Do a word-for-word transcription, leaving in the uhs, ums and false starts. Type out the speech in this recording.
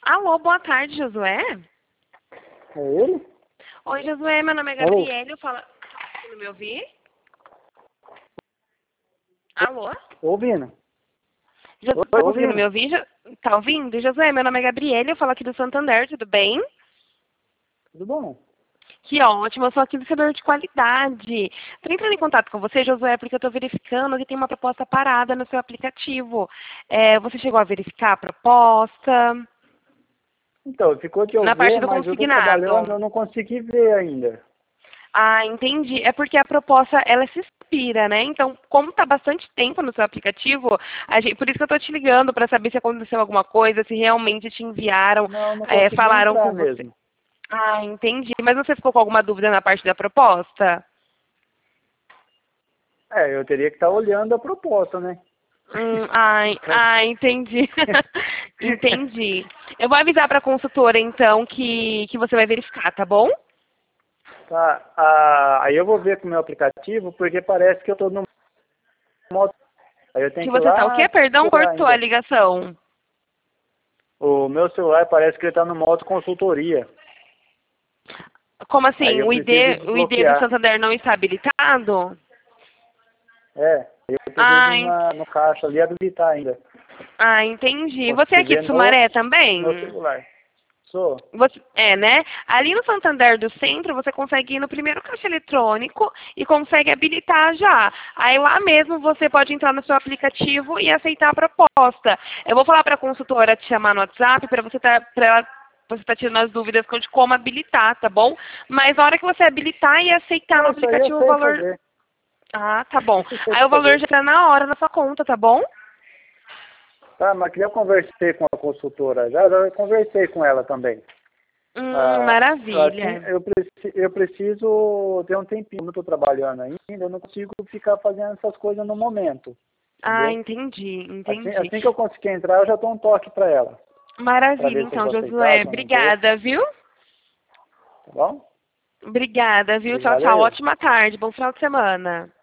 Alô, boa tarde, Josué. É ele? Oi, Josué, meu nome é Alô? Gabriele, eu falo... Tá conseguindo me ouvir? Alô? Tô ouvindo. Josué, Oi, tá tô conseguindo ouvindo. me ouvir? Jo- Tá ouvindo? Josué, meu nome é Gabriele, eu falo aqui do Santander, tudo bem? Tudo bom? Que ótimo, eu sou aqui do setor de qualidade. Estou entrando em contato com você, Josué, porque eu estou verificando que tem uma proposta parada no seu aplicativo. É, você chegou a verificar a proposta? Então, ficou de eu Na parte ver, do mas eu tô trabalhando, consignado. eu não consegui ver ainda. Ah, entendi. É porque a proposta, ela se expira, né? Então, como está bastante tempo no seu aplicativo, a gente, por isso que eu estou te ligando, para saber se aconteceu alguma coisa, se realmente te enviaram, Não, não é, consegui falaram entrar com você. mesmo. Ah, entendi. Mas você ficou com alguma dúvida na parte da proposta? É, eu teria que estar olhando a proposta, né? Hum, ai, ah, entendi. Entendi. Eu vou avisar para a consultora, então, que, que você vai verificar, tá bom? Tá, ah, aí eu vou ver com o meu aplicativo, porque parece que eu tô no modo... Aí eu tenho Que que ir você tá o lá quê? Perdão, procurar cortou a ainda. ligação. O meu celular parece que ele tá no modo consultoria. Como Aí assim? eu O ID, preciso o I D do desbloquear. Santander não está habilitado? É, eu preciso Ah, ir en- na, no caixa ali habilitar ainda. ah, entendi. Você é Consegui aqui ver de no, Sumaré no também? celular. Sou. Você, é, né? Ali no Santander do Centro, você consegue ir no primeiro caixa eletrônico e consegue habilitar já. Aí lá mesmo você pode entrar no seu aplicativo e aceitar a proposta. Eu vou falar para a consultora te chamar no WhatsApp para você tá, para ela você tá tirando as dúvidas de como habilitar, tá bom? Mas na hora que você habilitar e aceitar no Não, isso aí eu aplicativo o sei valor... fazer. Ah, tá bom. Isso eu sei Aí o valor fazer. já tá na hora na sua conta, tá bom? Tá, mas que eu conversei com a consultora já, já eu conversei com ela também. Hum, Ah, assim, maravilha. eu, preci, eu preciso ter um tempinho, eu não estou trabalhando ainda, eu não consigo ficar fazendo essas coisas no momento, Ah, entendeu? entendi, Assim, entendi. assim que eu conseguir entrar, eu já dou um toque para ela, para Maravilha, ver se eu então, vou aceitar, Josué. se eu não vou, Obrigada, viu? tá bom? Obrigada, viu? Tchau, Obrigado tchau. eu. Ótima tarde. Bom final de semana.